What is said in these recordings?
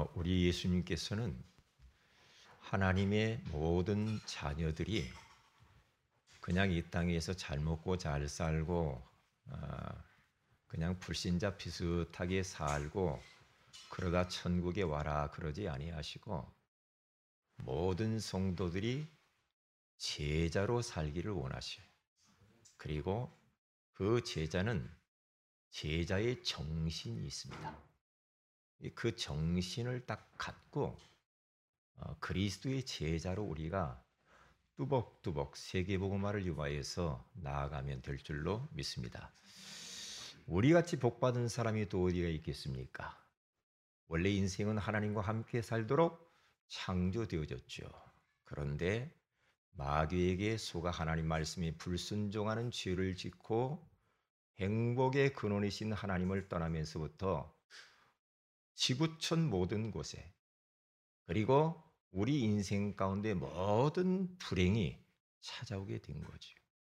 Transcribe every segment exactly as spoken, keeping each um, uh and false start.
우리 예수님께서는 하나님의 모든 자녀들이 그냥 이 땅에서 잘 먹고 잘 살고 그냥 불신자 비슷하게 살고 그러다 천국에 와라 그러지 아니하시고 모든 성도들이 제자로 살기를 원하셔요. 그리고 그 제자는 제자의 정신이 있습니다. 그 정신을 딱 갖고 그리스도의 제자로 우리가 뚜벅뚜벅 세계복음화를 위하여서 나아가면 될 줄로 믿습니다. 우리같이 복받은 사람이 또 어디가 있겠습니까? 원래 인생은 하나님과 함께 살도록 창조되어졌죠. 그런데 마귀에게 속아 하나님 말씀에 불순종하는 죄를 짓고 행복의 근원이신 하나님을 떠나면서부터 지구촌 모든 곳에 그리고 우리 인생 가운데 모든 불행이 찾아오게 된 거죠.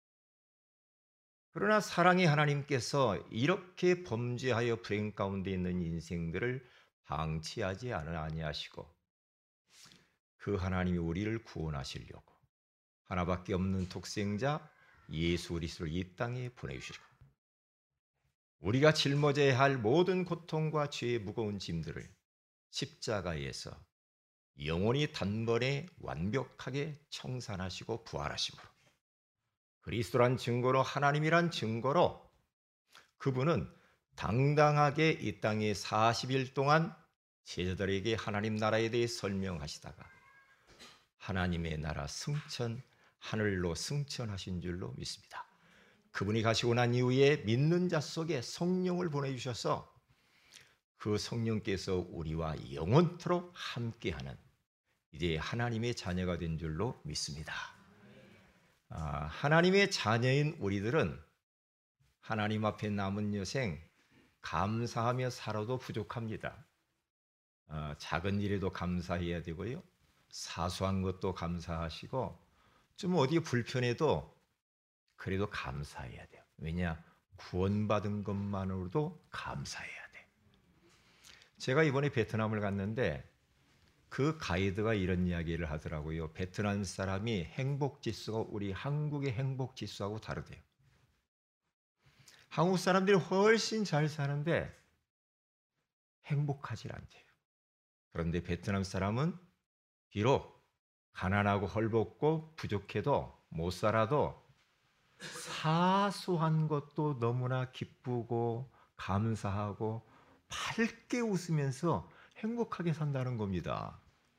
그러나 사랑의 하나님께서 이렇게 범죄하여 불행 가운데 있는 인생들을 방치하지 아니하시고 그 하나님이 우리를 구원하시려고 하나밖에 없는 독생자 예수 그리스도를 이 땅에 보내주시고 우리가 짊어져야 할 모든 고통과 죄의 무거운 짐들을 십자가에서 영원히 단번에 완벽하게 청산하시고 부활하심으로 그리스도란 증거로 하나님이란 증거로 그분은 당당하게 이 땅에 사십 일 동안 제자들에게 하나님 나라에 대해 설명하시다가 하나님의 나라 승천, 하늘로 승천하신 줄로 믿습니다. 그분이 가시고 난 이후에 믿는 자 속에 성령을 보내주셔서 그 성령께서 우리와 영원토록 함께하는 이제 하나님의 자녀가 된 줄로 믿습니다. 아, 하나님의 자녀인 우리들은 하나님 앞에 남은 여생 감사하며 살아도 부족합니다. 아, 작은 일에도 감사해야 되고요. 사소한 것도 감사하시고 좀 어디 불편해도 그래도 감사해야 돼요. 왜냐? 구원받은 것만으로도 감사해야 돼. 제가 이번에 베트남을 갔는데 그 가이드가 이런 이야기를 하더라고요. 베트남 사람이 행복 지수가 우리 한국의 행복 지수하고 다르대요. 한국 사람들이 훨씬 잘 사는데 행복하지 않대요. 그런데 베트남 사람은 비록 가난하고 헐벗고 부족해도 못 살아도 사소한 것도 너무나 기쁘고 감사하고 밝게 웃으면서 행복하게 산다는 겁니다.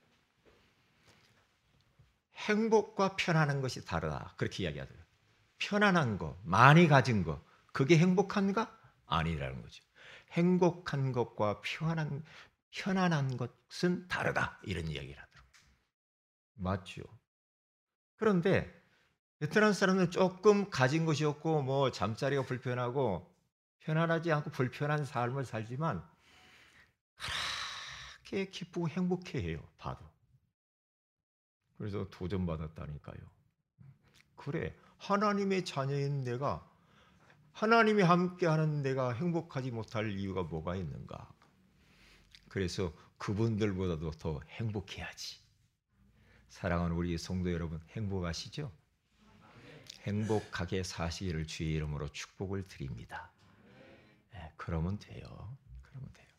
행복과 편안한 것이 다르다. 그렇게 이야기하더라고요. 편안한 거, 많이 가진 거, 그게 행복한가? 아니라는 거죠. 행복한 것과 편안한, 편안한 것은 다르다. 이런 이야기를 하더라고요. 맞죠? 그런데 베트남 사람은 조금 가진 것이 없고 뭐 잠자리가 불편하고 편안하지 않고 불편한 삶을 살지만 그렇게 기쁘고 행복해해요. 봐도. 그래서 도전받았다니까요. 그래, 하나님의 자녀인 내가 하나님이 함께하는 내가 행복하지 못할 이유가 뭐가 있는가? 그래서 그분들보다도 더 행복해야지. 사랑하는 우리 성도 여러분, 행복하시죠? 행복하게 사시기를 주의 이름으로 축복을 드립니다. 네, 그러면 돼요. 그러면 돼요.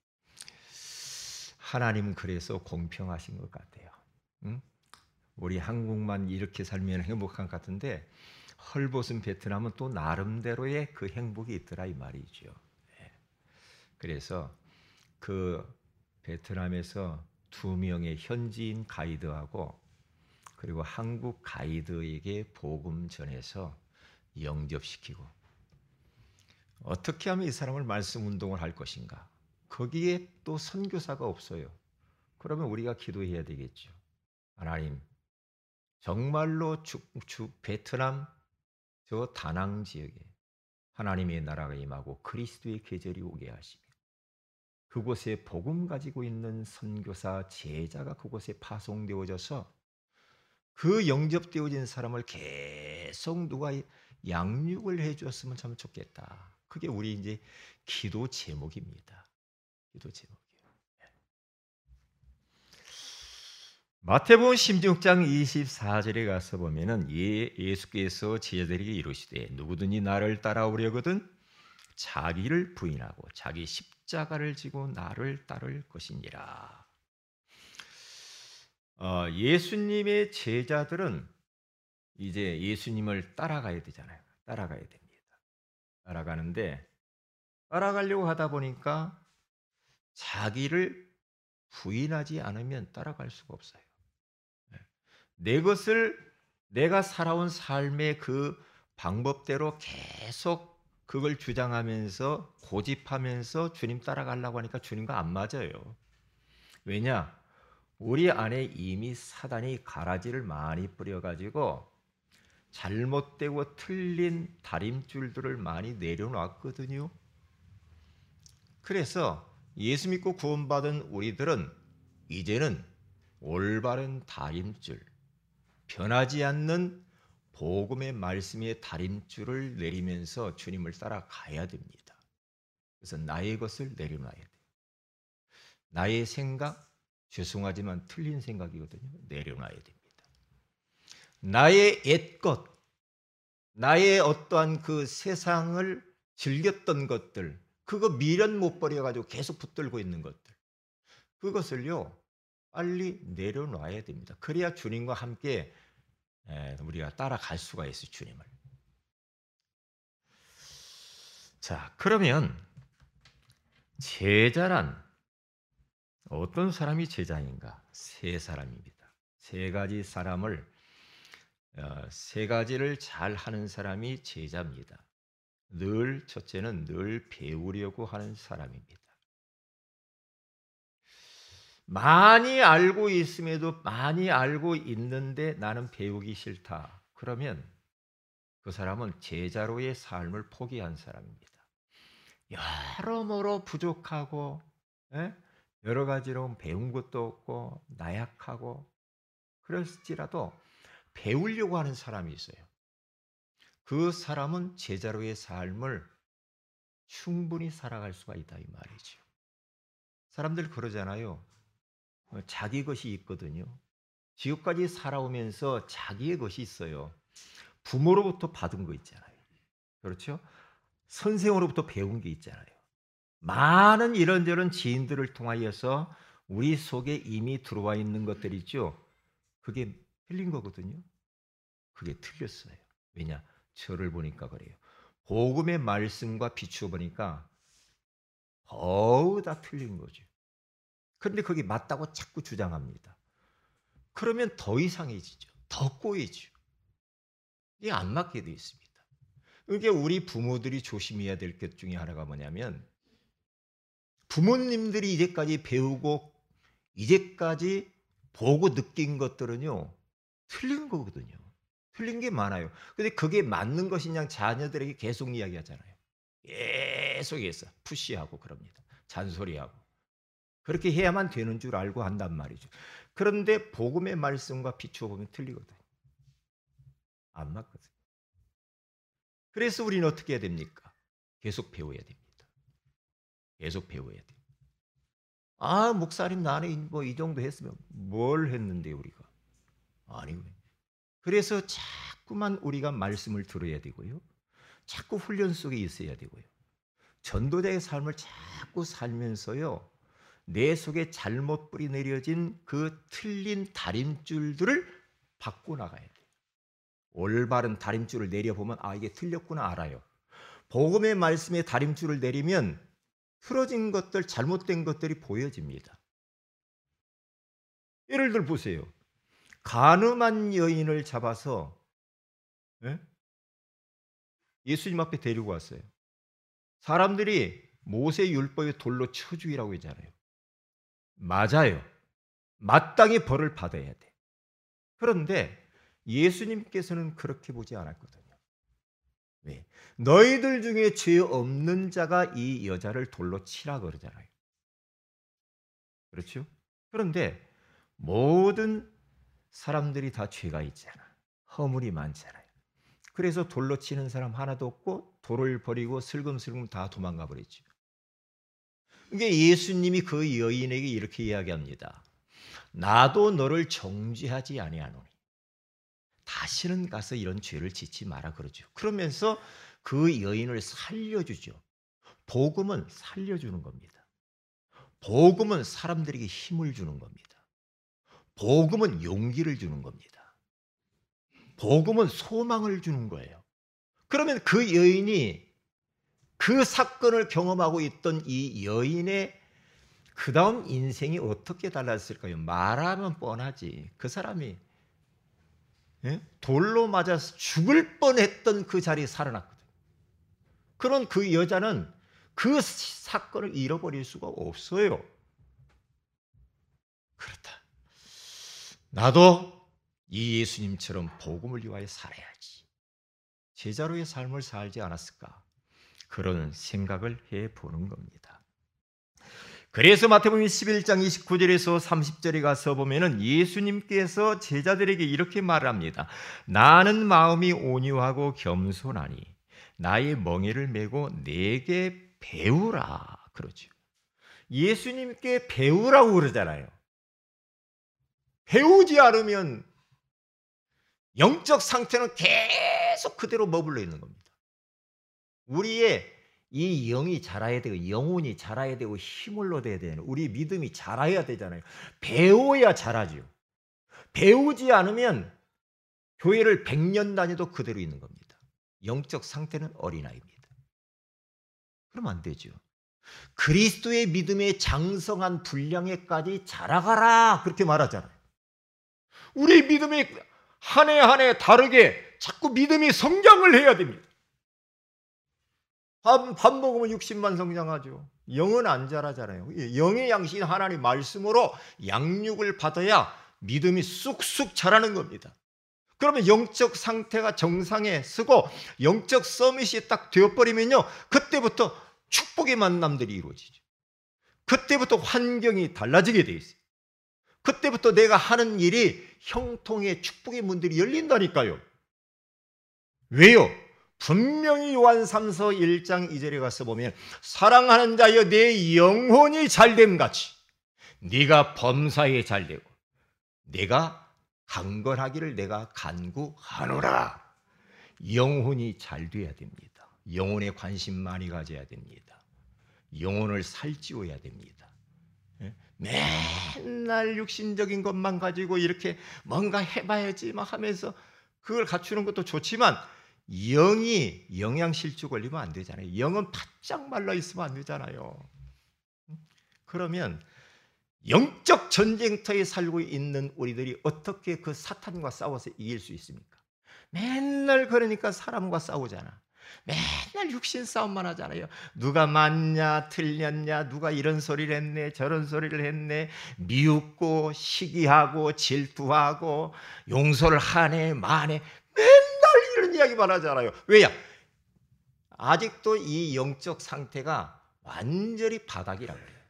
하나님은 그래서 공평하신 것 같아요. 응? 우리 한국만 이렇게 살면 행복한 것 같은데 헐벗은 베트남은 또 나름대로의 그 행복이 있더라 이 말이죠. 네. 그래서 그 베트남에서 두 명의 현지인 가이드하고 그리고 한국 가이드에게 복음 전해서 영접시키고 어떻게 하면 이 사람을 말씀 운동을 할 것인가? 거기에 또 선교사가 없어요. 그러면 우리가 기도해야 되겠죠. 하나님, 정말로 주, 주, 베트남 저 다낭 지역에 하나님의 나라가 임하고 그리스도의 계절이 오게 하시며 그곳에 복음 가지고 있는 선교사 제자가 그곳에 파송되어져서 그 영접되어진 사람을 계속 누가 양육을 해주었으면 참 좋겠다. 그게 우리 이제 기도 제목입니다. 기도 제목이에요. 마태복음 십육 장 이십사 절에 가서 보면은 예, 예수께서 제자들에게 이르시되 누구든지 나를 따라오려거든 자기를 부인하고 자기 십자가를 지고 나를 따를 것이니라. 어, 예수님의 제자들은 이제 예수님을 따라가야 되잖아요. 따라가야 됩니다. 따라가는데 따라가려고 하다 보니까 자기를 부인하지 않으면 따라갈 수가 없어요. 내 것을 내가 살아온 삶의 그 방법대로 계속 그걸 주장하면서 고집하면서 주님 따라가려고 하니까 주님과 안 맞아요. 왜냐? 우리 안에 이미 사단이 가라지를 많이 뿌려가지고 잘못되고 틀린 다림줄들을 많이 내려놨거든요. 그래서 예수 믿고 구원받은 우리들은 이제는 올바른 다림줄, 변하지 않는 복음의 말씀의 다림줄을 내리면서 주님을 따라가야 됩니다. 그래서 나의 것을 내려놔야 돼요. 나의 생각, 죄송하지만 틀린 생각이거든요. 내려놔야 됩니다. 나의 옛것, 나의 어떠한 그 세상을 즐겼던 것들, 그거 미련 못 버려가지고 계속 붙들고 있는 것들, 그것을요 빨리 내려놔야 됩니다. 그래야 주님과 함께 우리가 따라갈 수가 있어요. 주님을. 자, 그러면 제자란 어떤 사람이 제자인가? 세 사람입니다. 세 가지 사람을 세 가지를 잘 하는 사람이 제자입니다. 늘 첫째는 늘 배우려고 하는 사람입니다. 많이 알고 있음에도 많이 알고 있는데 나는 배우기 싫다. 그러면 그 사람은 제자로의 삶을 포기한 사람입니다. 여러모로 부족하고 예? 여러 가지로 배운 것도 없고 나약하고 그럴지라도 배우려고 하는 사람이 있어요. 그 사람은 제자로의 삶을 충분히 살아갈 수가 있다 이 말이죠. 사람들 그러잖아요. 자기 것이 있거든요. 지금까지 살아오면서 자기의 것이 있어요. 부모로부터 받은 거 있잖아요. 그렇죠? 선생으로부터 배운 게 있잖아요. 많은 이런저런 지인들을 통하여서 우리 속에 이미 들어와 있는 것들 있죠. 그게 틀린 거거든요. 그게 틀렸어요. 왜냐? 저를 보니까 그래요. 복음의 말씀과 비추어 보니까 어우 다 틀린 거죠. 그런데 그게 맞다고 자꾸 주장합니다. 그러면 더 이상해지죠. 더 꼬이죠. 이게 안 맞게 되어 있습니다. 이게 우리 부모들이 조심해야 될 것 중에 하나가 뭐냐면 부모님들이 이제까지 배우고 이제까지 보고 느낀 것들은요. 틀린 거거든요. 틀린 게 많아요. 근데 그게 맞는 것이냐 자녀들에게 계속 이야기하잖아요. 계속해서 푸시하고 그럽니다. 잔소리하고. 그렇게 해야만 되는 줄 알고 한단 말이죠. 그런데 복음의 말씀과 비추어 보면 틀리거든요. 안 맞거든요. 그래서 우리는 어떻게 해야 됩니까? 계속 배워야 됩니다. 계속 배워야 돼요. 아, 목사님 나는 뭐 이 정도 했으면 뭘 했는데 우리가. 아니고요. 그래서 자꾸만 우리가 말씀을 들어야 되고요. 자꾸 훈련 속에 있어야 되고요. 전도자의 삶을 자꾸 살면서요. 내 속에 잘못 뿌리 내려진 그 틀린 다림줄들을 바꿔 나가야 돼요. 올바른 다림줄을 내려보면 아 이게 틀렸구나 알아요. 복음의 말씀에 다림줄을 내리면 틀어진 것들, 잘못된 것들이 보여집니다. 예를 들어 보세요. 간음한 여인을 잡아서 예? 예수님 앞에 데리고 왔어요. 사람들이 모세 율법에 돌로 쳐 죽이라고 했잖아요. 맞아요. 마땅히 벌을 받아야 돼. 그런데 예수님께서는 그렇게 보지 않았거든요. 왜? 너희들 중에 죄 없는 자가 이 여자를 돌로 치라 그러잖아요. 그렇죠? 그런데 모든 사람들이 다 죄가 있잖아. 허물이 많잖아요. 그래서 돌로 치는 사람 하나도 없고 돌을 버리고 슬금슬금 다 도망가 버렸죠. 이게 예수님이 그 여인에게 이렇게 이야기합니다. 나도 너를 정죄하지 아니하노니 다시는 가서 이런 죄를 짓지 마라 그러죠. 그러면서 그 여인을 살려주죠. 복음은 살려주는 겁니다. 복음은 사람들에게 힘을 주는 겁니다. 복음은 용기를 주는 겁니다. 복음은 소망을 주는 거예요. 그러면 그 여인이 그 사건을 경험하고 있던 이 여인의 그 다음 인생이 어떻게 달랐을까요? 말하면 뻔하지. 그 사람이 돌로 맞아서 죽을 뻔했던 그 자리에 살아났거든. 그런 그 여자는 그 사건을 잃어버릴 수가 없어요. 그렇다. 나도 이 예수님처럼 복음을 위하여 살아야지. 제자로의 삶을 살지 않았을까? 그런 생각을 해보는 겁니다. 그래서 마태복음 십일 장 이십구 절에서 삼십 절에 가서 보면은 예수님께서 제자들에게 이렇게 말합니다. 나는 마음이 온유하고 겸손하니 나의 멍에를 메고 내게 배우라 그러죠. 예수님께 배우라고 그러잖아요. 배우지 않으면 영적 상태는 계속 그대로 머물러 있는 겁니다. 우리의 이 영이 자라야 되고 영혼이 자라야 되고 힘을 얻어야 되는 우리 믿음이 자라야 되잖아요. 배워야 자라죠. 배우지 않으면 교회를 백 년 다녀도 그대로 있는 겁니다. 영적 상태는 어린아이입니다. 그러면 안 되죠. 그리스도의 믿음의 장성한 분량에까지 자라가라 그렇게 말하잖아요. 우리 믿음이 한 해 한 해 다르게 자꾸 믿음이 성장을 해야 됩니다. 밥, 밥 먹으면 육십만 성장하죠. 영은 안 자라잖아요. 영의 양식인 하나님 말씀으로 양육을 받아야 믿음이 쑥쑥 자라는 겁니다. 그러면 영적 상태가 정상에 서고 영적 서밋이 딱 되어버리면요, 그때부터 축복의 만남들이 이루어지죠. 그때부터 환경이 달라지게 돼 있어요. 그때부터 내가 하는 일이 형통의 축복의 문들이 열린다니까요. 왜요? 분명히 요한 삼서 일 장 이 절에 가서 보면 사랑하는 자여 내 영혼이 잘됨 같이 네가 범사에 잘되고 내가 강건하기를 내가 간구하노라. 영혼이 잘 돼야 됩니다. 영혼에 관심 많이 가져야 됩니다. 영혼을 살찌워야 됩니다. 맨날 육신적인 것만 가지고 이렇게 뭔가 해봐야지 막 하면서 그걸 갖추는 것도 좋지만 영이 영양실조 걸리면 안 되잖아요. 영은 바짝 말라 있으면 안 되잖아요. 그러면 영적 전쟁터에 살고 있는 우리들이 어떻게 그 사탄과 싸워서 이길 수 있습니까? 맨날 그러니까 사람과 싸우잖아. 맨날 육신 싸움만 하잖아요. 누가 맞냐 틀렸냐, 누가 이런 소리를 했네 저런 소리를 했네, 미웃고 시기하고 질투하고 용서를 하네 마네, 맨날 이런 이야기만 하잖아요. 왜냐? 아직도 이 영적 상태가 완전히 바닥이라 그래요.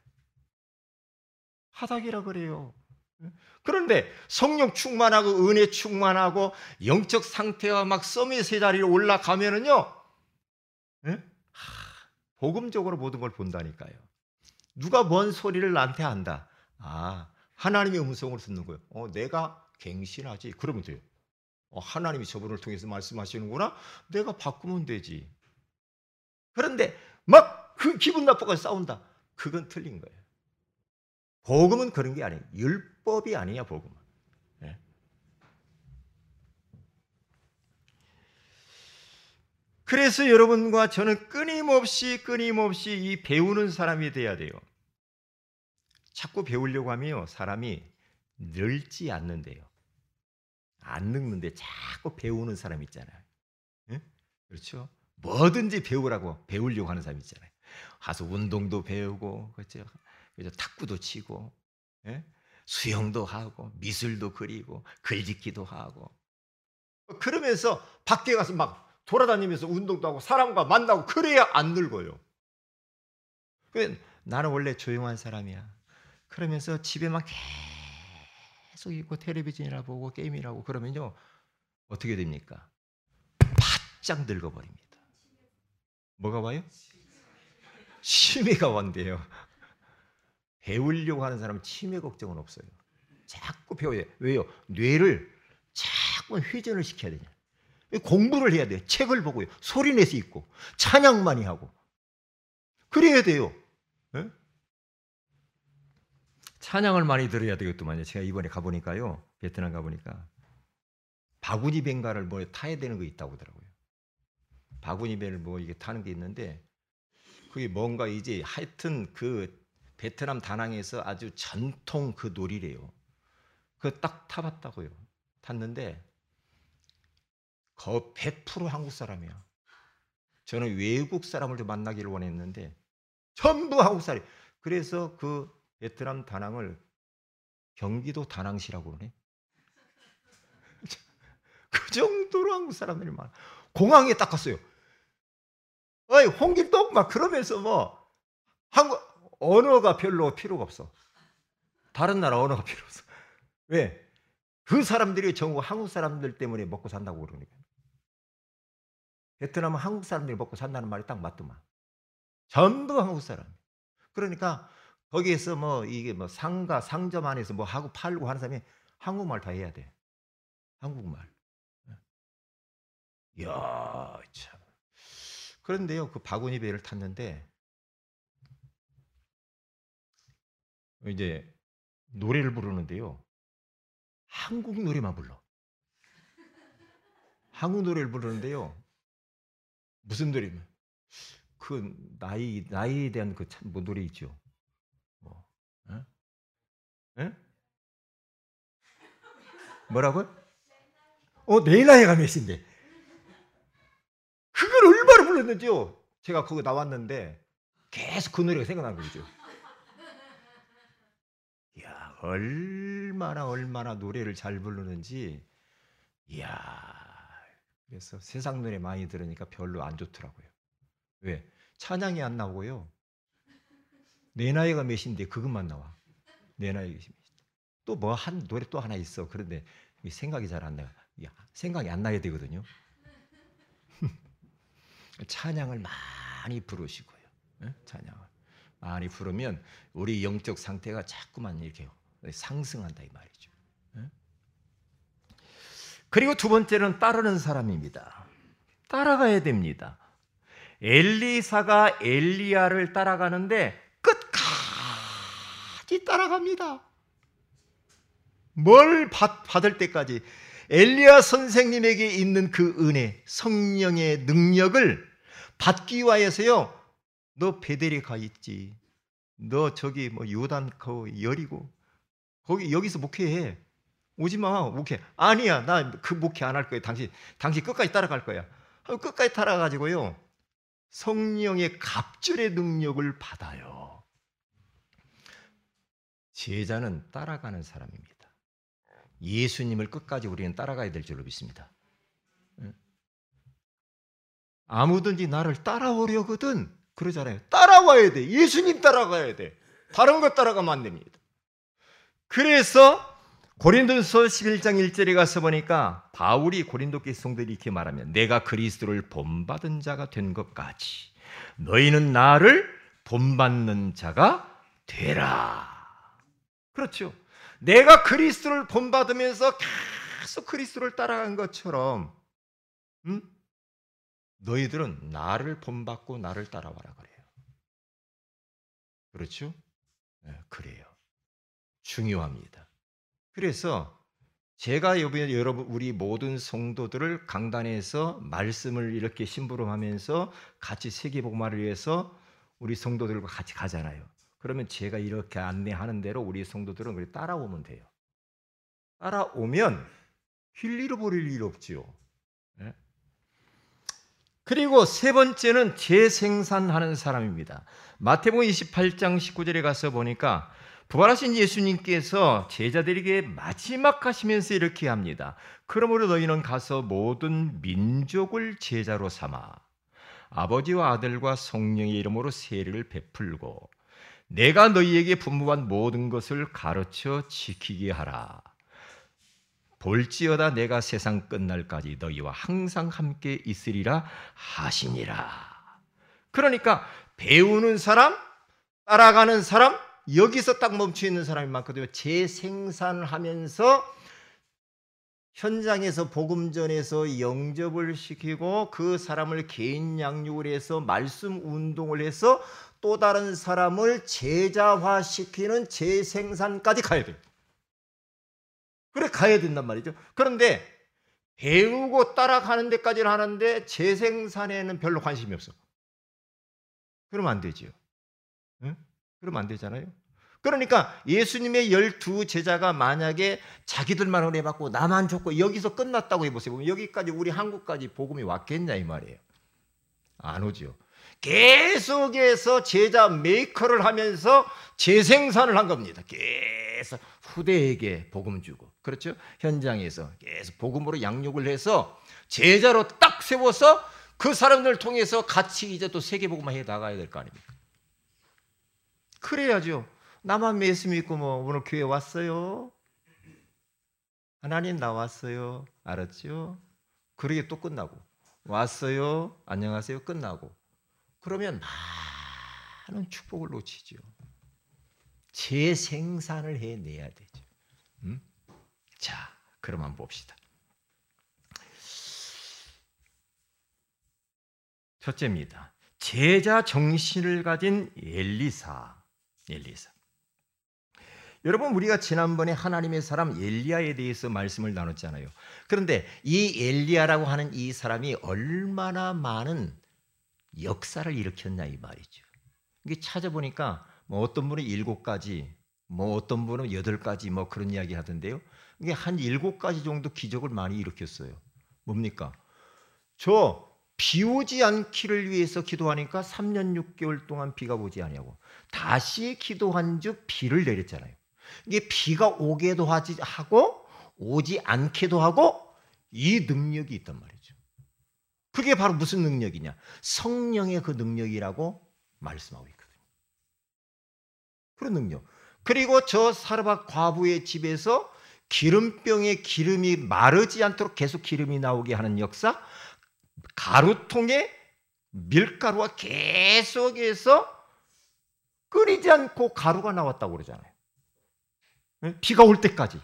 바닥이라 그래요. 그런데 성령 충만하고 은혜 충만하고 영적 상태가 막 서밋의 자리에 올라가면은요, 하, 복음적으로 모든 걸 본다니까요. 누가 뭔 소리를 나한테 한다. 아, 하나님의 음성을 듣는 거예요. 어, 내가 갱신하지. 그러면 돼요. 어, 하나님이 저분을 통해서 말씀하시는구나. 내가 바꾸면 되지. 그런데 막 그 기분 나쁘게 싸운다. 그건 틀린 거예요. 복음은 그런 게 아니에요. 율법이 아니야, 복음은. 네. 그래서 여러분과 저는 끊임없이 끊임없이 이 배우는 사람이 돼야 돼요. 자꾸 배우려고 하면요, 사람이 늘지 않는데요. 안 늙는데 자꾸 배우는 사람 있잖아요. 네? 그렇죠? 뭐든지 배우라고 배우려고 하는 사람 있잖아요. 가서 운동도 배우고, 그렇죠? 그래서 탁구도 치고, 예? 수영도 하고, 미술도 그리고, 글짓기도 하고. 그러면서 밖에 가서 막 돌아다니면서 운동도 하고 사람과 만나고 그래야 안 늙어요. 나는 원래 조용한 사람이야. 그러면서 집에만 계속 있고 텔레비전이나 보고 게임이나 하고 그러면요, 어떻게 됩니까? 바짝 늙어버립니다. 뭐가 와요? 치매가 온대요. 배우려고 하는 사람은 치매 걱정은 없어요. 자꾸 배워야 돼요. 왜요? 뇌를 자꾸 회전을 시켜야 되냐. 공부를 해야 돼요. 책을 보고요. 소리내서 읽고 찬양 많이 하고 그래야 돼요. 네? 찬양을 많이 들어야 되겠더만요. 제가 이번에 가보니까요. 베트남 가보니까 바구니 뱅가를 뭐 타야 되는 거 있다고 하더라고요. 바구니 뱅을 뭐 이게 타는 게 있는데 그게 뭔가 이제 하여튼 그 베트남 다낭에서 아주 전통 그 놀이래요. 그거 딱 타봤다고요. 탔는데 거 백 퍼센트 한국 사람이야. 저는 외국 사람을 좀 만나기를 원했는데 전부 한국 사람이. 그래서 그 베트남 다낭을 경기도 다낭시라고 그러네. 그 정도로 한국 사람들이 많아. 공항에 딱 갔어요. 어이 홍길동 막 그러면서 뭐 한국 언어가 별로 필요가 없어. 다른 나라 언어가 필요 없어. 왜? 그 사람들이 전부 한국 사람들 때문에 먹고 산다고 그러니까. 베트남은 한국 사람들이 먹고 산다는 말이 딱 맞더만. 전부 한국 사람. 그러니까 거기에서 뭐 이게 뭐 상가 상점 안에서 뭐 하고 팔고 하는 사람이 한국말 다 해야 돼. 한국말. 이야 참. 그런데요 그 바구니 배를 탔는데 이제 노래를 부르는데요. 한국 노래만 불러. 한국 노래를 부르는데요. 무슨 노래면 그 나이 나이에 대한 그 참 뭐 노래 있죠. 뭐, 에? 에? 뭐라고요? 어, 내 나이가 몇인데? 그걸 얼마나 불렀는지요. 제가 거기 나왔는데 계속 그 노래가 생각나는 거죠. 이야, 얼마나 얼마나 노래를 잘 부르는지. 이야. 그래서 세상 노래 많이 들으니까 별로 안 좋더라고요. 왜? 찬양이 안 나오고요. 내 나이가 몇인데 그것만 나와. 내 나이가 몇인데. 또 뭐 한 노래 또 하나 있어. 그런데 생각이 잘 안 나요. 생각이 안 나야 되거든요. 찬양을 많이 부르시고요. 찬양을 많이 부르면 우리 영적 상태가 자꾸만 이렇게 상승한다 이 말이죠. 그리고 두 번째는 따르는 사람입니다. 따라가야 됩니다. 엘리사가 엘리야를 따라가는데 끝까지 따라갑니다. 뭘 받, 받을 때까지 엘리야 선생님에게 있는 그 은혜, 성령의 능력을 받기 위해서요. 너 베델에 가 있지. 너 저기 뭐 요단 그 여리고 거기 여기서 목회해. 오지 마. 목회. 아니야. 나 그 목회 안 할 거야. 당신 당신 끝까지 따라갈 거야. 끝까지 따라가 가지고요. 성령의 갑절의 능력을 받아요. 제자는 따라가는 사람입니다. 예수님을 끝까지 우리는 따라가야 될 줄로 믿습니다. 아무든지 나를 따라오려거든 그러잖아요. 따라와야 돼. 예수님 따라가야 돼. 다른 것 따라가면 안 됩니다. 그래서 고린도서 십일 장 일 절에 가서 보니까 바울이 고린도 교회 성도들이 이렇게 말하면 내가 그리스도를 본받은 자가 된 것 같이 너희는 나를 본받는 자가 되라. 그렇죠. 내가 그리스도를 본받으면서 계속 그리스도를 따라간 것처럼 음? 너희들은 나를 본받고 나를 따라와라 그래요. 그렇죠? 네, 그래요. 중요합니다. 그래서 제가 여러분 우리 모든 성도들을 강단에서 말씀을 이렇게 심부름하면서 같이 세계복음화를 위해서 우리 성도들과 같이 가잖아요. 그러면 제가 이렇게 안내하는 대로 우리 성도들은 그렇게 따라오면 돼요. 따라오면 길 잃어버릴 일 없지요. 네? 그리고 세 번째는 재생산하는 사람입니다. 마태복음 이십팔 장 십구 절에 가서 보니까 부활하신 예수님께서 제자들에게 마지막 하시면서 이렇게 합니다. 그러므로 너희는 가서 모든 민족을 제자로 삼아 아버지와 아들과 성령의 이름으로 세례를 베풀고 내가 너희에게 분부한 모든 것을 가르쳐 지키게 하라. 볼지어다 내가 세상 끝날까지 너희와 항상 함께 있으리라 하시니라. 그러니까 배우는 사람, 따라가는 사람, 여기서 딱 멈춰 있는 사람이 많거든요. 재생산을 하면서 현장에서 복음 전에서 영접을 시키고 그 사람을 개인 양육을 해서 말씀 운동을 해서 또 다른 사람을 제자화시키는 재생산까지 가야 돼요. 그래 가야 된단 말이죠. 그런데 배우고 따라가는 데까지는 하는데 재생산에는 별로 관심이 없어. 그러면 안 되지요. 응? 그러면 안 되잖아요. 그러니까 예수님의 열두 제자가 만약에 자기들만 은혜받고 나만 좋고 여기서 끝났다고 해보세요. 여기까지 우리 한국까지 복음이 왔겠냐 이 말이에요. 안 오죠. 계속해서 제자 메이커를 하면서 재생산을 한 겁니다. 계속 후대에게 복음 주고, 그렇죠? 현장에서 계속 복음으로 양육을 해서 제자로 딱 세워서 그 사람들을 통해서 같이 이제 또 세계복음화 해 나가야 될 거 아닙니까? 그래야죠. 나만 예수 믿고 뭐 오늘 교회 왔어요. 하나님 나왔어요. 알았죠? 그러게 또 끝나고 왔어요. 안녕하세요. 끝나고 그러면 많은 축복을 놓치죠. 재생산을 해내야 되죠. 음? 자, 그럼 한번 봅시다. 첫째입니다. 제자 정신을 가진 엘리사. 엘리사. 여러분, 우리가 지난번에 하나님의 사람 엘리야에 대해서 말씀을 나눴잖아요. 그런데 이 엘리야라고 하는 이 사람이 얼마나 많은 역사를 일으켰냐 이 말이죠. 이게 찾아보니까 뭐 어떤 분은 일곱 가지, 뭐 어떤 분은 여덟 가지 뭐 그런 이야기 하던데요. 이게 한 일곱 가지 정도 기적을 많이 일으켰어요. 뭡니까? 저 비 오지 않기를 위해서 기도하니까 삼 년 육 개월 동안 비가 오지 아니하고 다시 기도한 주 비를 내렸잖아요. 이게 비가 오게도 하지 하고 오지 않게도 하고 이 능력이 있단 말이죠. 그게 바로 무슨 능력이냐? 성령의 그 능력이라고 말씀하고 있거든요. 그런 능력. 그리고 저 사르밧 과부의 집에서 기름병에 기름이 마르지 않도록 계속 기름이 나오게 하는 역사, 가루통에 밀가루가 계속해서 끓이지 않고 가루가 나왔다고 그러잖아요. 비가 올 때까지.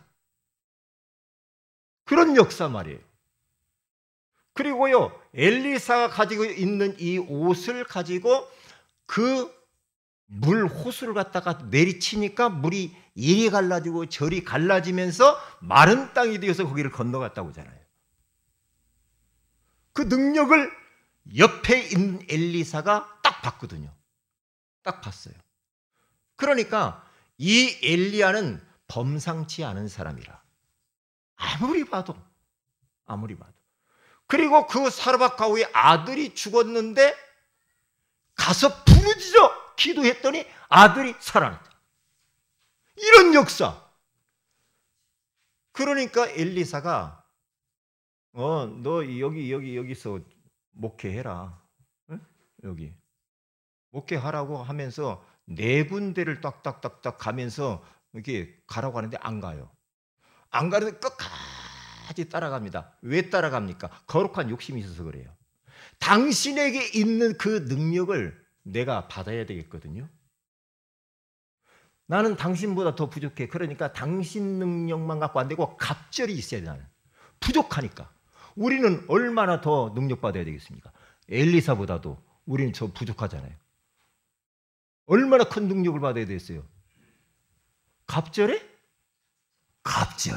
그런 역사 말이에요. 그리고요, 엘리사가 가지고 있는 이 옷을 가지고 그 물 호수를 갖다가 내리치니까 물이 이리 갈라지고 저리 갈라지면서 마른 땅이 되어서 거기를 건너갔다고 하잖아요. 그 능력을 옆에 있는 엘리사가 딱 봤거든요. 딱 봤어요. 그러니까 이 엘리야는 범상치 않은 사람이라. 아무리 봐도, 아무리 봐도. 그리고 그 사르밧 과부의 아들이 죽었는데 가서 부르짖어 기도했더니 아들이 살아났다. 이런 역사. 그러니까 엘리사가 어, 너 여기 여기 여기서 목회해라. 응? 여기 목회하라고 하면서 네 군데를 딱딱딱딱 가면서 이렇게 가라고 하는데 안 가요. 안 가는데 끝까지 따라갑니다. 왜 따라갑니까? 거룩한 욕심이 있어서 그래요. 당신에게 있는 그 능력을 내가 받아야 되겠거든요. 나는 당신보다 더 부족해. 그러니까 당신 능력만 갖고 안 되고 갑절이 있어야 돼. 나는 부족하니까. 우리는 얼마나 더 능력 받아야 되겠습니까? 엘리사보다도 우리는 저 부족하잖아요. 얼마나 큰 능력을 받아야 되겠어요? 갑절에? 갑절.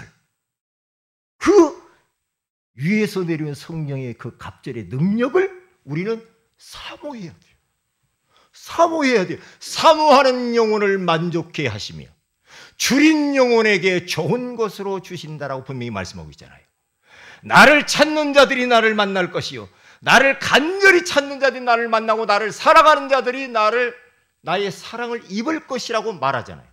그 위에서 내려온 성령의 그 갑절의 능력을 우리는 사모해야 돼요. 사모해야 돼요. 사모하는 영혼을 만족해 하시며 줄인 영혼에게 좋은 것으로 주신다라고 분명히 말씀하고 있잖아요. 나를 찾는 자들이 나를 만날 것이요, 나를 간절히 찾는 자들이 나를 만나고 나를 사랑하는 자들이 나를 나의 사랑을 입을 것이라고 말하잖아요.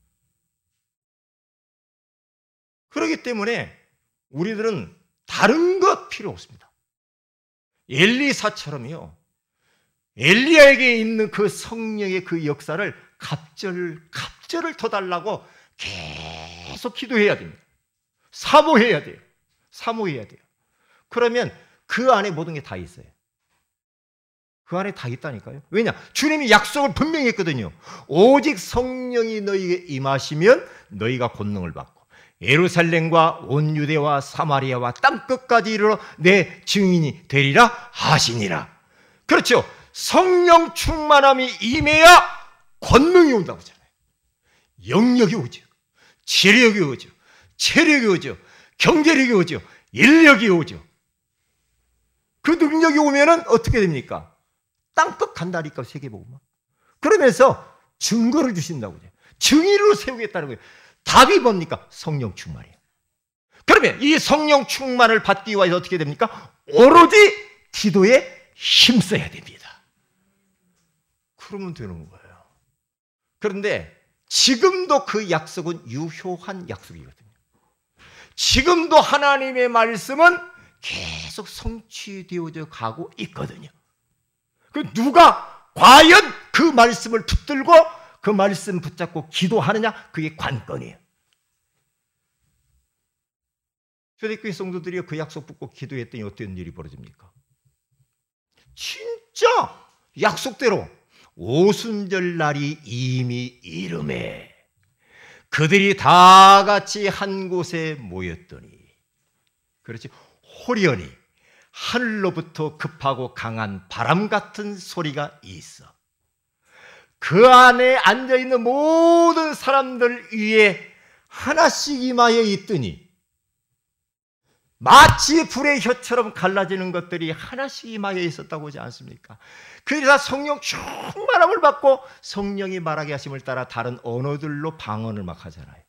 그렇기 때문에 우리들은 다른 것 필요 없습니다. 엘리사처럼요, 엘리야에게 있는 그 성령의 그 역사를 갑절, 갑절을 더 달라고 계속 기도해야 됩니다. 사모해야 돼요. 사모해야 돼요. 그러면 그 안에 모든 게 다 있어요. 그 안에 다 있다니까요. 왜냐? 주님이 약속을 분명히 했거든요. 오직 성령이 너희에게 임하시면 너희가 권능을 받고 예루살렘과 온 유대와 사마리아와 땅끝까지 이르러 내 증인이 되리라 하시니라. 그렇죠. 성령 충만함이 임해야 권능이 온다고 하잖아요. 영력이 오죠. 지력이 오죠. 체력이 오죠. 경제력이 오죠. 인력이 오죠. 그 능력이 오면은 어떻게 됩니까? 땅끝 간다니까, 세계복음은. 그러면서 증거를 주신다고 해요. 증인으로 세우겠다는 거예요. 답이 뭡니까? 성령 충만이에요. 그러면 이 성령 충만을 받기 위해서 어떻게 됩니까? 오로지 기도에 힘써야 됩니다. 그러면 되는 거예요. 그런데 지금도 그 약속은 유효한 약속이거든요. 지금도 하나님의 말씀은 계속 성취되어져 가고 있거든요. 그 누가 과연 그 말씀을 붙들고 그 말씀 붙잡고 기도하느냐, 그게 관건이에요. 초대교회 성도들이 그 약속 붙고 기도했더니 어떤 일이 벌어집니까? 진짜 약속대로 오순절 날이 이미 이름에 그들이 다 같이 한 곳에 모였더니, 그렇지, 호련히 하늘로부터 급하고 강한 바람 같은 소리가 있어 그 안에 앉아있는 모든 사람들 위에 하나씩 임하여 있더니, 마치 불의 혀처럼 갈라지는 것들이 하나씩 임하여 있었다고 하지 않습니까? 그래서 성령 충만함을 받고 성령이 말하게 하심을 따라 다른 언어들로 방언을 막 하잖아요.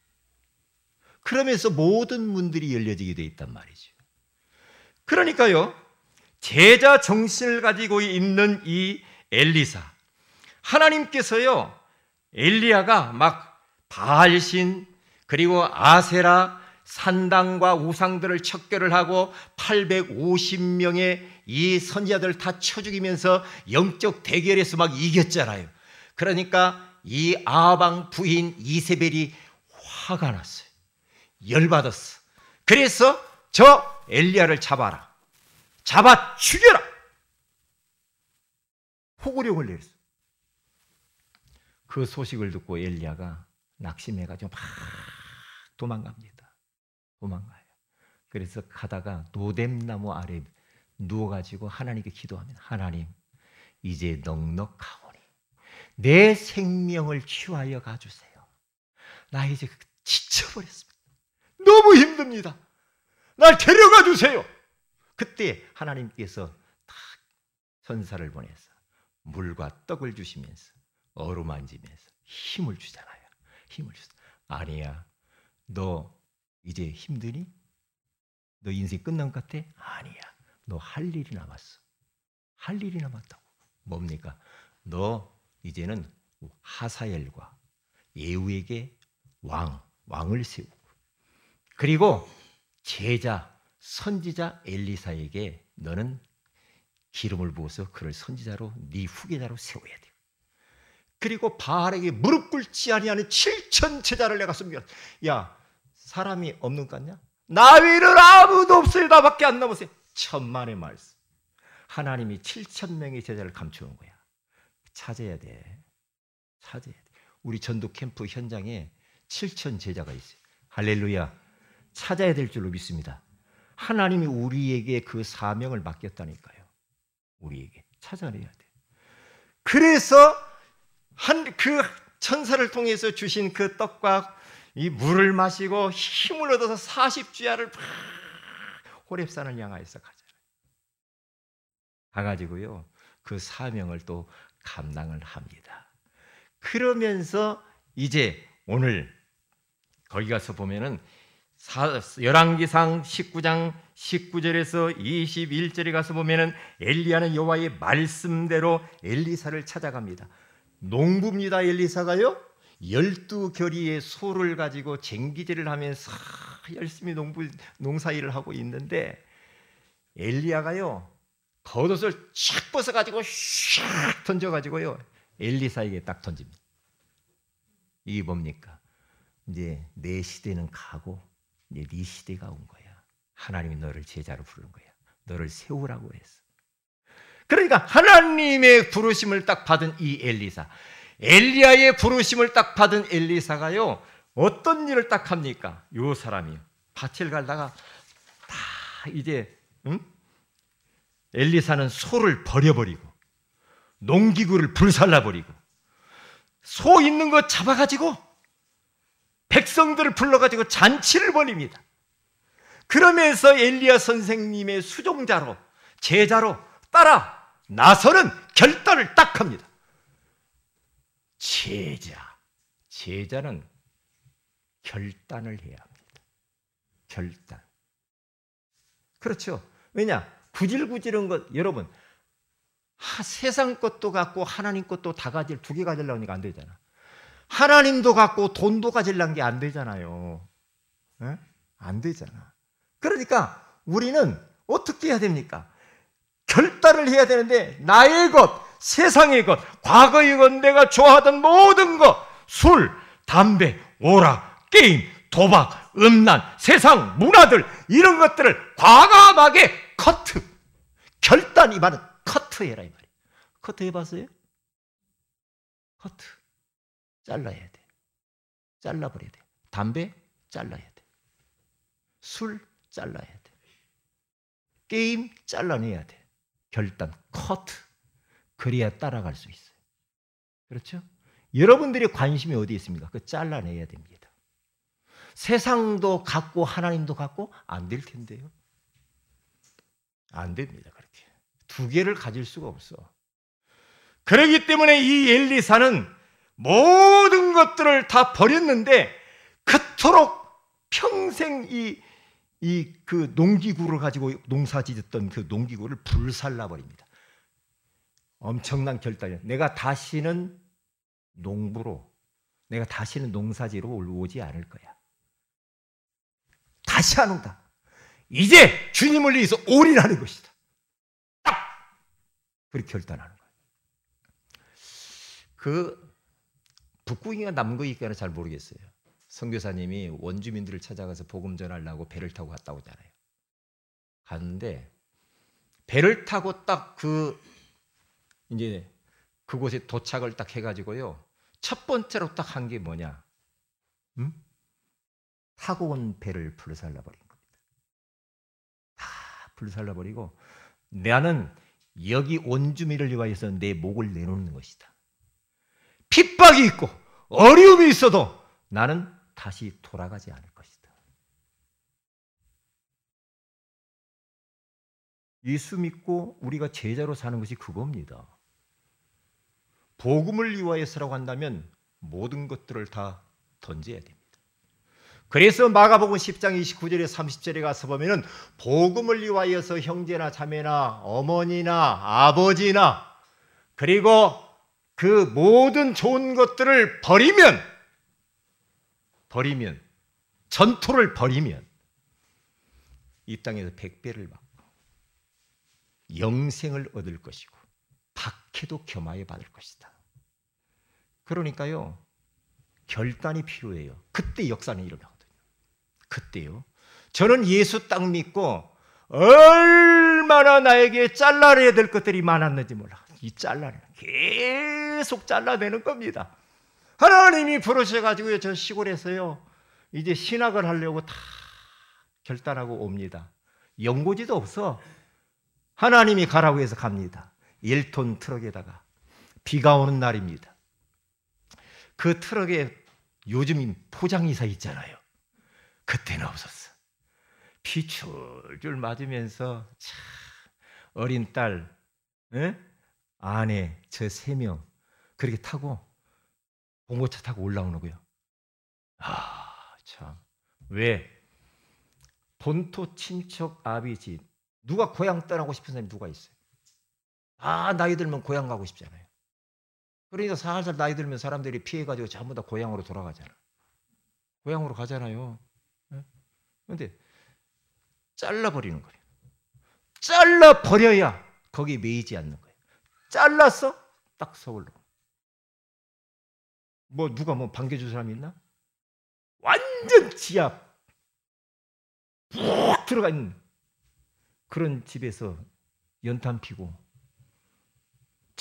그러면서 모든 문들이 열려지게 돼 있단 말이죠. 그러니까요, 제자 정신을 가지고 있는 이 엘리사, 하나님께서요, 엘리야가 막 바알신 그리고 아세라 산당과 우상들을 척결을 하고 팔백오십 명의 이 선지자들을 다 쳐 죽이면서 영적 대결에서 막 이겼잖아요. 그러니까 이 아방 부인 이세벨이 화가 났어요. 열받았어. 그래서 저 엘리야를 잡아라, 잡아 죽여라, 호구령을 내렸어. 그 소식을 듣고 엘리야가 낙심해가지고 막 도망갑니다. 도망가요. 그래서 가다가 노뎀나무 아래 누워가지고 하나님께 기도합니다. 하나님, 이제 넉넉하오니 내 생명을 취하여 가주세요. 나 이제 지쳐버렸습니다. 너무 힘듭니다. 날 데려가 주세요. 그때 하나님께서 딱 천사를 보내서 물과 떡을 주시면서 어루만지면서 힘을 주잖아요. 힘을 주잖아요. 아니야, 너 이제 힘드니? 너 인생 끝난 것 같아? 아니야, 너 할 일이 남았어. 할 일이 남았다고. 뭡니까? 너 이제는 하사엘과 예후에게 왕, 왕을 세우고, 그리고 제자, 선지자 엘리사에게 너는 기름을 부어서 그를 선지자로, 네 후계자로 세워야 돼. 그리고 바알에게 무릎 꿇지 아니하는 칠천 제자를 내가 섬겨. 야, 사람이 없는 것 같냐? 나 외에는 아무도 없어요. 나밖에 안 남았어요. 천만의 말씀. 하나님이 칠천 명의 제자를 감추는 거야. 찾아야 돼. 찾아야 돼. 우리 전도 캠프 현장에 칠천 제자가 있어요. 할렐루야. 찾아야 될 줄로 믿습니다. 하나님이 우리에게 그 사명을 맡겼다니까요. 우리에게 찾아내야 돼. 그래서 한 그 천사를 통해서 주신 그 떡과 이 물을 마시고 힘을 얻어서 사십 주야를 막 호렙산을 향하여서 가잖아요. 가가지고요, 그 사명을 또 감당을 합니다. 그러면서 이제 오늘 거기 가서 보면은 열왕기상 십구 장 십구 절에서 이십일 절에 가서 보면은 엘리야는 여호와의 말씀대로 엘리사를 찾아갑니다. 농부입니다. 엘리사가요, 열두 결의의 소를 가지고 쟁기질을 하면서 열심히 농부 농사일을 하고 있는데, 엘리야가요 겉옷을 쫙 벗어가지고 샥 던져가지고요 엘리사에게 딱 던집니다. 이게 뭡니까? 이제 내 시대는 가고 이제 네 시대가 온 거야. 하나님이 너를 제자로 부른 거야. 너를 세우라고 했어. 그러니까 하나님의 부르심을 딱 받은 이 엘리사, 엘리야의 부르심을 딱 받은 엘리사가요, 어떤 일을 딱 합니까? 요 사람이 밭을 갈다가 다 이제 응? 엘리사는 소를 버려버리고 농기구를 불살라버리고 소 있는 거 잡아가지고 백성들을 불러가지고 잔치를 벌입니다. 그러면서 엘리야 선생님의 수종자로, 제자로 따라 나서는 결단을 딱 합니다. 제자, 제자는 결단을 해야 합니다. 결단. 그렇죠. 왜냐? 구질구질한 것, 여러분, 하, 세상 것도 갖고 하나님 것도 다 가질, 두 개 가지려고 하니까 안 되잖아. 하나님도 갖고 돈도 가지려는 게 안 되잖아요. 에? 안 되잖아. 그러니까 우리는 어떻게 해야 됩니까? 결단을 해야 되는데, 나의 것, 세상의 것, 과거의 것, 내가 좋아하던 모든 것, 술, 담배, 오락, 게임, 도박, 음란, 세상, 문화들, 이런 것들을 과감하게 커트. 결단, 이 말은 커트해라, 이 말이에요. 커트 해봤어요? 커트. 잘라야 돼. 잘라버려야 돼. 담배 잘라야 돼. 술 잘라야 돼. 게임 잘라내야 돼. 결단, 커트. 그래야 따라갈 수 있어요. 그렇죠? 여러분들의 관심이 어디 있습니까? 그 잘라내야 됩니다. 세상도 갖고 하나님도 갖고 안 될 텐데요. 안 됩니다. 그렇게. 두 개를 가질 수가 없어. 그렇기 때문에 이 엘리사는 모든 것들을 다 버렸는데 그토록 평생 이, 이 그 농기구를 가지고 농사 짓던 그 농기구를 불살라 버립니다. 엄청난 결단이에요. 내가 다시는 농부로, 내가 다시는 농사지로 오지 않을 거야. 다시 안 온다. 이제 주님을 위해서 올인하는 것이다. 딱! 그렇게 결단하는 거예요. 그 북극인가 남극인가는 잘 모르겠어요. 선교사님이 원주민들을 찾아가서 복음 전하려고 배를 타고 갔다 오잖아요. 갔는데 배를 타고 딱 그 이제 그곳에 도착을 딱 해가지고요. 첫 번째로 딱 한 게 뭐냐? 응? 타고 온 배를 불살라 버린 겁니다. 다 불살라 버리고 나는 여기 원주민을 위하여서 내 목을 내놓는 것이다. 핍박이 있고 어려움이 있어도 나는 다시 돌아가지 않을 것이다. 예수 믿고 우리가 제자로 사는 것이 그겁니다. 복음을 위하여서라고 한다면 모든 것들을 다 던져야 됩니다. 그래서 마가복음 십 장 이십구 절에 삼십 절에 가서 보면은 복음을 위하여서 형제나 자매나 어머니나 아버지나 그리고 그 모든 좋은 것들을 버리면 버리면 전토를 버리면 이 땅에서 백배를 받고 영생을 얻을 것이고 박해도 겸하여 받을 것이다. 그러니까요, 결단이 필요해요. 그때 역사는 일어나거든요. 그때요. 저는 예수 딱 믿고 얼마나 나에게 잘라내야 될 것들이 많았는지 몰라. 이 잘라내 계속 잘라내는 겁니다. 하나님이 부르셔가지고요, 저 시골에서요 이제 신학을 하려고 다 결단하고 옵니다. 연고지도 없어. 하나님이 가라고 해서 갑니다. 일 톤 트럭에다가 비가 오는 날입니다. 그 트럭에 요즘 포장이사 있잖아요. 그때는 없었어. 비 줄줄 맞으면서 참 어린 딸, 에? 아내, 저 세 명 그렇게 타고 봉고차 타고 올라오는 거예요. 아, 참. 왜? 본토 친척 아비지. 누가 고향 떠나고 싶은 사람이 누가 있어요? 아, 나이 들면 고향 가고 싶잖아요. 그러니까 살살 나이 들면 사람들이 피해가지고 전부 다 고향으로 돌아가잖아. 고향으로 가잖아요. 그런데 잘라버리는 거예요. 잘라버려야 거기에 매이지 않는 거예요. 잘랐어? 딱 서울로. 뭐 누가 뭐 반겨줄 사람이 있나? 완전 지하 푹 들어가 있는 그런 집에서 연탄 피고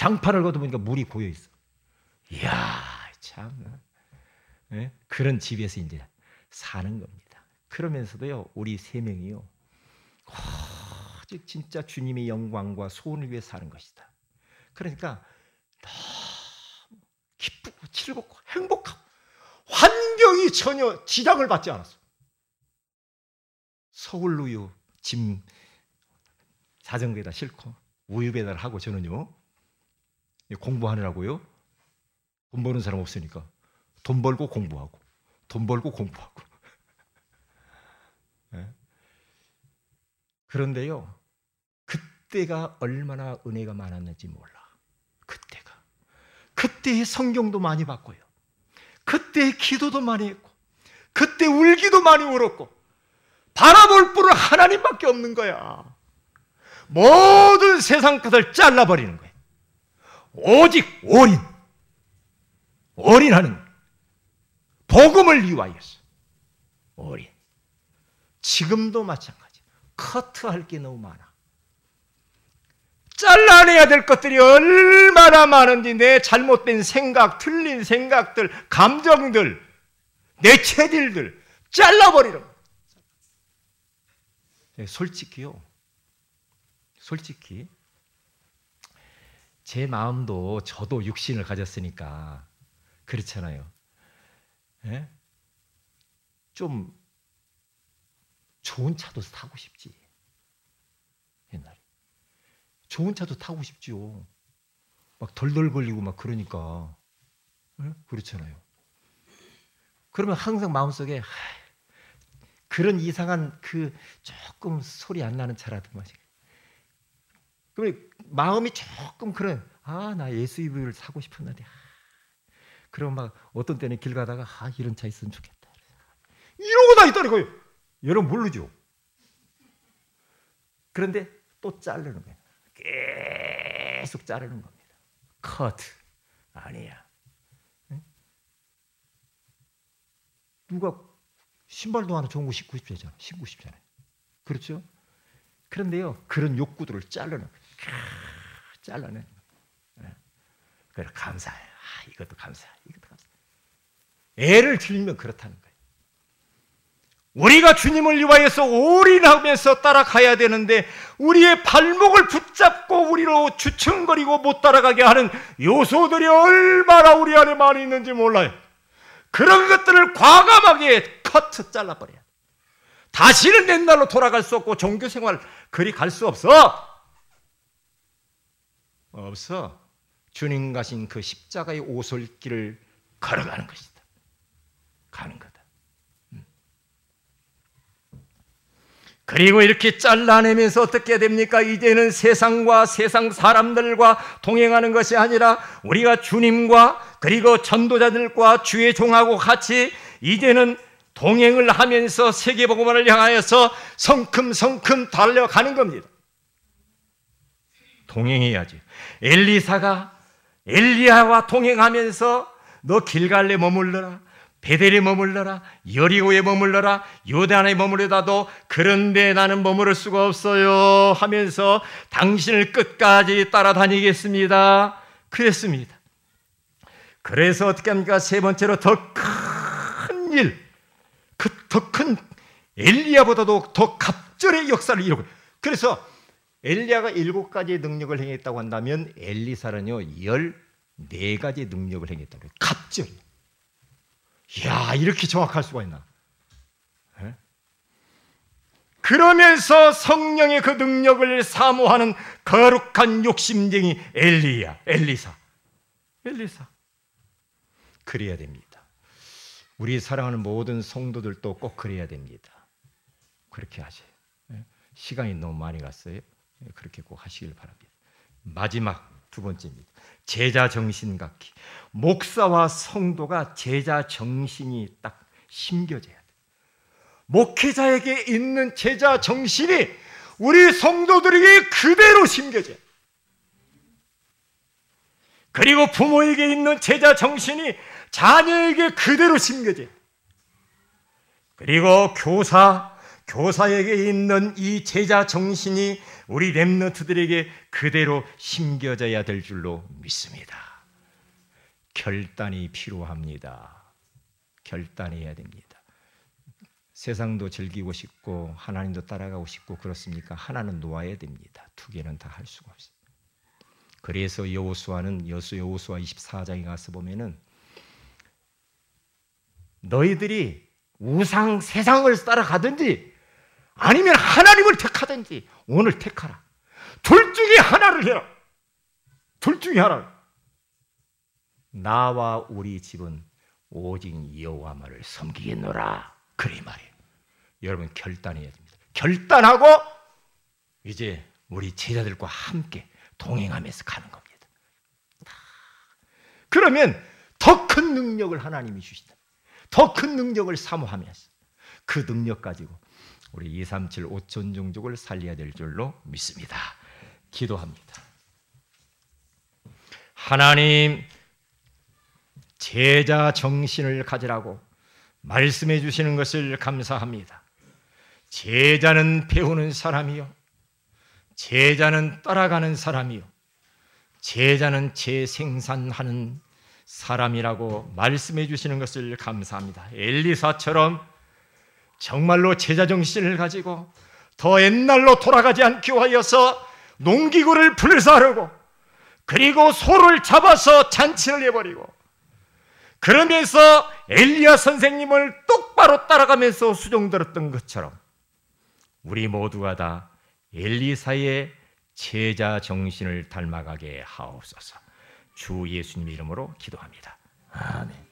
장판을 걷어보니까 물이 고여 있어. 이야, 참. 네? 그런 집에서 이제 사는 겁니다. 그러면서도요, 우리 세 명이요, 오직 진짜 주님의 영광과 소원을 위해 사는 것이다. 그러니까 너무 기쁘고 즐겁고 행복하고 환경이 전혀 지장을 받지 않았어. 서울 우유 짐 자전거에다 싣고 우유 배달하고 저는요, 공부하느라고요, 돈 버는 사람 없으니까 돈 벌고 공부하고 돈 벌고 공부하고. 네. 그런데요, 그때가 얼마나 은혜가 많았는지 몰라. 그때가 그때의 성경도 많이 봤고요, 그때의 기도도 많이 했고, 그때 울기도 많이 울었고, 바라볼 분은 하나님밖에 없는 거야. 모든 세상 것을 잘라버리는 거야. 오직 올인, 올인하는 거야. 복음을 위하여서 올인. 지금도 마찬가지. 커트할 게 너무 많아. 잘라내야 될 것들이 얼마나 많은지, 내 잘못된 생각, 틀린 생각들, 감정들, 내 체질들 잘라버리는 거야. 솔직히요, 솔직히 제 마음도, 저도 육신을 가졌으니까 그렇잖아요. 예? 좀 좋은 차도 타고 싶지. 옛날에 좋은 차도 타고 싶지요. 막 덜덜거리고 막 그러니까. 예? 그렇잖아요. 그러면 항상 마음속에 하, 그런 이상한 그 조금 소리 안 나는 차라도 마시. 그러면 마음이 조금 그런, 아, 나 에스유브이를 사고 싶었는데. 아. 그럼 막 어떤 때는 길 가다가, 아, 이런 차 있으면 좋겠다. 이러고 다니더라고요. 여러분 모르죠? 그런데 또 자르는 거예요. 계속 자르는 겁니다. 커트. 아니야. 응? 누가 신발도 하나 좋은 거 신고 싶잖아요. 신고 싶잖아요. 그렇죠? 그런데요, 그런 욕구들을 자르는 거예요. 잘라내는 거예요. 그래, 감사해. 아, 이것도 감사해. 이것도 감사해. 애를 들면 그렇다는 거예요. 우리가 주님을 위하여서 올인하면서 따라가야 되는데, 우리의 발목을 붙잡고 우리로 주춤거리고 못 따라가게 하는 요소들이 얼마나 우리 안에 많이 있는지 몰라요. 그런 것들을 과감하게 커트 잘라버려요. 다시는 옛날로 돌아갈 수 없고 종교생활 그리 갈 수 없어. 없어. 주님 가신 그 십자가의 오솔길을 걸어가는 것이다. 가는 거다. 그리고 이렇게 잘라내면서 어떻게 됩니까? 이제는 세상과 세상 사람들과 동행하는 것이 아니라 우리가 주님과 그리고 전도자들과 주의 종하고 같이 이제는 동행을 하면서 세계복음화를 향하여서 성큼성큼 달려가는 겁니다. 동행해야지. 엘리사가 엘리야와 동행하면서 너 길갈래 머물러라, 베델에 머물러라, 여리고에 머물러라, 요단에 머무르다도 그런데 나는 머무를 수가 없어요 하면서 당신을 끝까지 따라다니겠습니다. 그랬습니다. 그래서 어떻게 합니까? 세 번째로 더 큰 일, 그 더 큰 엘리야보다도 더 갑절의 역사를 이루고, 그래서 엘리야가 일곱 가지의 능력을 행했다고 한다면 엘리사는요 열네 가지의 능력을 행했다고 해요. 갑절이. 이야, 이렇게 정확할 수가 있나? 에? 그러면서 성령의 그 능력을 사모하는 거룩한 욕심쟁이 엘리야, 엘리사, 엘리사. 그래야 됩니다. 우리 사랑하는 모든 성도들도 꼭 그래야 됩니다. 그렇게 하세요. 시간이 너무 많이 갔어요. 그렇게 꼭 하시길 바랍니다. 마지막 두 번째입니다. 제자 정신 갖기. 목사와 성도가 제자 정신이 딱 심겨져야 돼. 목회자에게 있는 제자 정신이 우리 성도들에게 그대로 심겨져요. 그리고 부모에게 있는 제자 정신이 자녀에게 그대로 심겨져요. 그리고 교사, 교사에게 있는 이 제자 정신이 우리 렘넌트들에게 그대로 심겨져야 될 줄로 믿습니다. 결단이 필요합니다. 결단해야 됩니다. 세상도 즐기고 싶고 하나님도 따라가고 싶고 그렇습니까? 하나는 놓아야 됩니다. 두 개는 다 할 수가 없어요. 그래서 여호수아는 여수 여호수아 이십사 장에 가서 보면은 너희들이 우상 세상을 따라가든지 아니면 하나님을 택하든지 오늘 택하라. 둘 중에 하나를 해라. 둘 중에 하나를. 나와 우리 집은 오직 여호와만을 섬기겠노라. 그래 말이에요. 여러분 결단해야 됩니다. 결단하고 이제 우리 제자들과 함께 동행하면서 가는 겁니다. 그러면 더 큰 능력을 하나님이 주신다. 더 큰 능력을 사모하면서 그 능력 가지고 우리 이삼칠 오천 종족을 살려야 될 줄로 믿습니다. 기도합니다. 하나님, 제자 정신을 가지라고 말씀해 주시는 것을 감사합니다. 제자는 배우는 사람이요, 제자는 따라가는 사람이요, 제자는 재생산하는 사람이라고 말씀해 주시는 것을 감사합니다. 엘리사처럼 정말로 제자 정신을 가지고 더 옛날로 돌아가지 않기 위하여서 농기구를 불사르고 그리고 소를 잡아서 잔치를 해버리고 그러면서 엘리야 선생님을 똑바로 따라가면서 수종 들었던 것처럼 우리 모두가 다 엘리사의 제자 정신을 닮아가게 하옵소서. 주 예수님 이름으로 기도합니다. 아멘.